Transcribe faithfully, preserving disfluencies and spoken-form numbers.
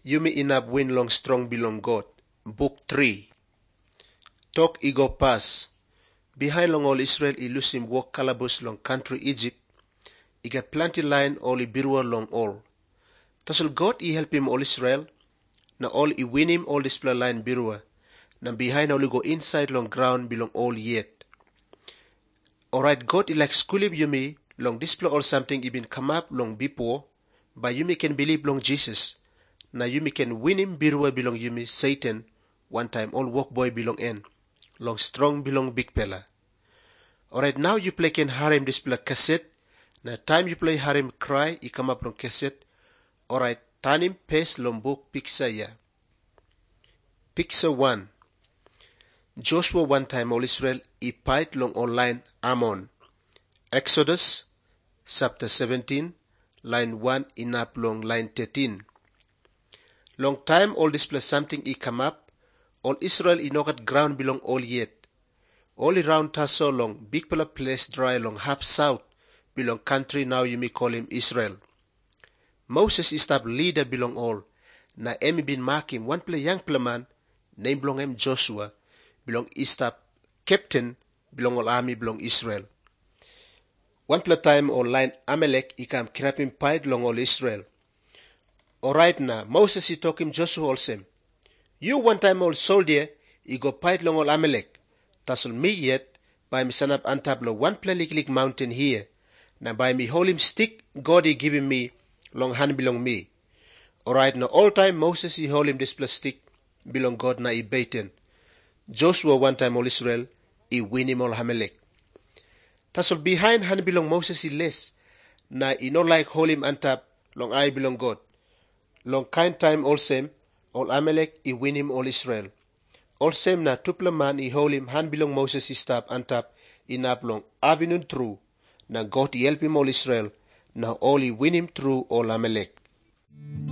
Yumi inap win long strong bilong God. Book three. Talk ego pass. Behind long all Israel I lose him walk calabus long country Egypt. I get plenty line all I birwa long all. Tasol God I help him all Israel. Na all I win him all display line birwa. Na behind all I go inside long ground belong all yet. Alright, God I like school him Yumi long display all something I been come up long before. But Yumi can believe long Jesus. Na Yumi can win him birwa belong Yumi Satan. One time all work boy belong en. Long strong belong big fella. Alright, now you play can harem display cassette. Na time you play harem cry, I come up long cassette. Alright, turn him paste long book picture ya. Picture one. Joshua one time all Israel I fight long online Ammon. Exodus chapter seventeen, line one in up long line thirteen. Long time all display something I come up. All Israel I know at ground belong all yet. All around us so long, big pala place dry long half south belong country now you may call him Israel. Moses is tab leader belong all. Na emi bin mark him one play young play man, name belong him Joshua, belong istab captain belong all army belong Israel. One play time all line Amalek I come crap him pied long all Israel. Alright na Moses he talk him Joshua all same. You one time old soldier, I go fight long all Amalek. Tasol me yet, by me son up antablo one play lik mountain here. Na by me hold him stick, God he giving me, long hand belong me. Alright, now all time Moses he hold him this plus stick, belong God na I baiten. Joshua one time all Israel, I win him all Amalek. Tasol behind hand belong Moses he less, na I no like hold him antap, long I belong God. Long kind time all same, all Amalek, I win him all Israel. All same na tupla man, I hold him, hand belong Moses, I stab, antap, in up long, avenue through. Na God, I help him all Israel. Now all I win him through all Amalek.